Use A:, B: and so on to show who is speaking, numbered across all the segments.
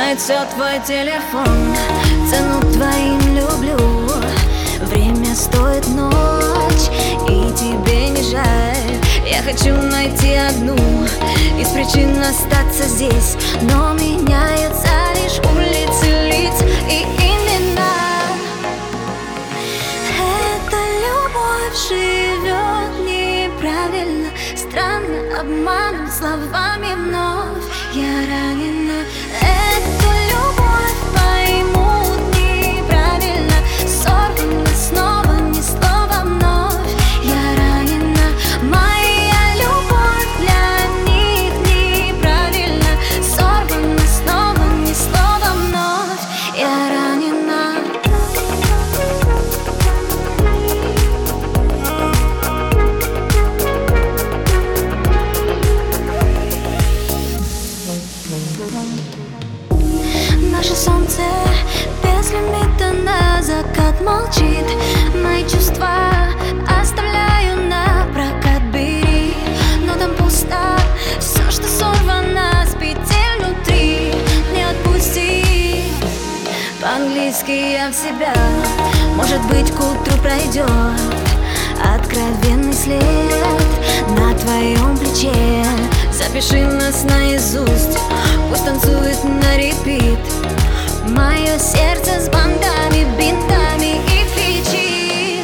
A: Знает все твой телефон, цену твоим люблю. Время стоит ночь, и тебе не жаль. Я хочу найти одну из причин остаться здесь, но меняются лишь улицы, лица и имена. Эта любовь живет неправильно, странно, обманут словами вновь. Я ранена. Эту любовь поймут неправильно, сорвана снова, ни слова вновь. Я ранена. Моя любовь для них неправильно, сорвана снова, ни слова вновь. Я ранена. Наше солнце без лимита на закат молчит. Мои чувства оставляю на прокат, бери. Но там пусто, все, что сорвано с петель внутри. Не отпусти. По-английски я в себя. Может быть, к утру пройдет откровенный след на твоем плече. Запиши нас наизусть, пусть танцует на репит. Мое сердце с бандами, бинтами и кричит.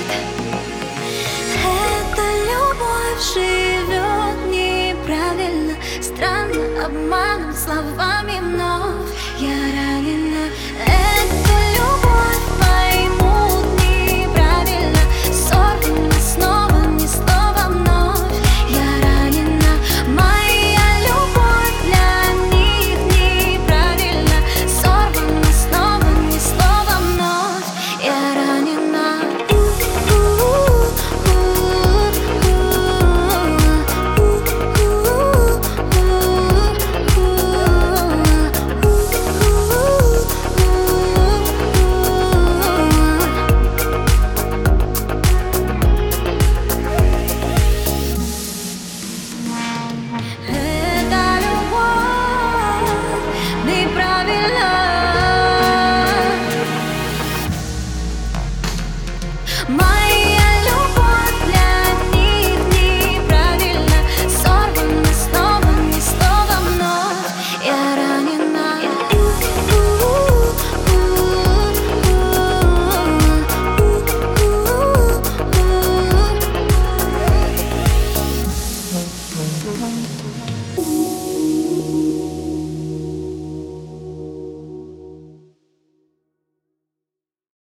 A: Эта любовь живет неправильно, странно, обманут словами вновь. Я ранена. Эту любовь поймут неправильно, сорвана снова, ни слова вновь. Я ранена. Моя любовь для них неправильно, сорвана снова, ни слова вновь. Я ранена. Эта любовь неправильна. Моя